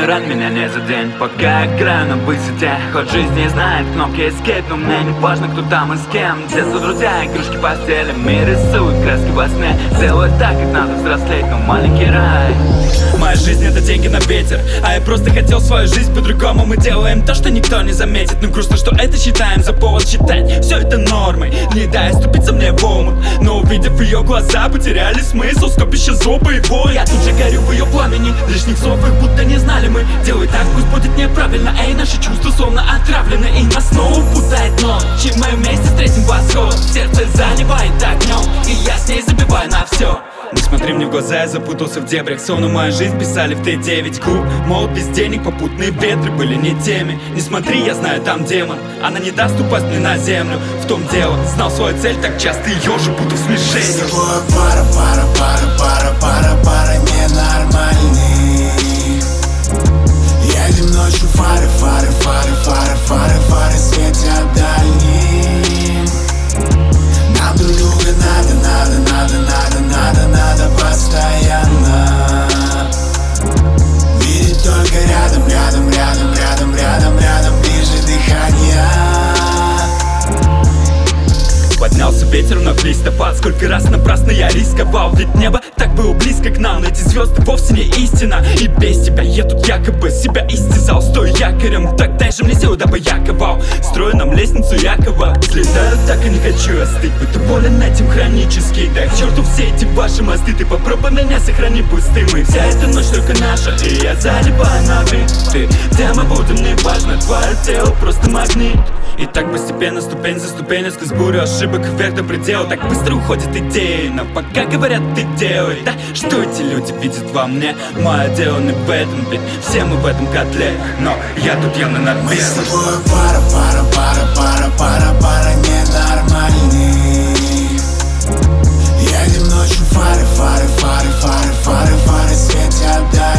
не ран, меня не задень. Пока я играю на высоте, ход жизни знает кнопки escape. Но мне не важно, кто там и с кем. Детство, друзья, игрушки, постели. Мир рисует краски во сне. Делаю так, как надо взрослеть, но маленький рай. Моя жизнь — это деньги на ветер, а я просто хотел свою жизнь по-другому. Мы делаем то, что никто не заметит. Но грустно, что это считаем за повод считать все это нормой, не дай ступиться мне в омут. Но увидев ее глаза, потеряли смысл. Скопище злобы и боль. Я тут же горю в ее пламени. Лишних слов их будто не знали мы. Делай так, пусть будет неправильно. Эй, наши чувства словно отравлены, и нас снова путает ночь. И мы вместе встретим восход. Сердце заливает огнем, и я с ней забиваю на все. Не смотри мне в глаза, я запутался в дебрях. Словно мою жизнь писали в Т9 клуб. Мол, без денег попутные ветры были не теми. Не смотри, я знаю, там демон. Она не даст упасть мне на землю. В том дело, знал свою цель, так часто ее же буду в смешении. С тобой пара ненормальных. Едем ночью, фары светят дальним. Нам друг друга надо постоянно. Видеть только рядом, ближе дыхания. Поднялся ветер вновь листопад. Сколько раз напрасно я рисковал. Ведь небо так было близко к нам. Но эти звезды вовсе не истина. И без тебя я тут якобы себя истязал. Стою якорем, так дай же мне силу, дабы я ковал. Строю нам лестницу Якова. Слетаю, так и не хочу остыть. Буду болен этим хронически. Да к черту все эти ваши мосты. Ты попробуй меня сохрани пустым. И вся эта ночь только наша, и я залипаю на ты. Где мы будем, не важно. Твое тело просто магнит. И так постепенно, ступень за ступенью, сквозь бурю ошибок вверх до предела. Так быстро уходят идеи, но пока говорят, ты делай. Да, что эти люди видят во мне? Мое дело не в этом, ведь все мы в этом котле. Но я тут явно на Мы с тобой пара ненормальных. Едем ночью, фары светят.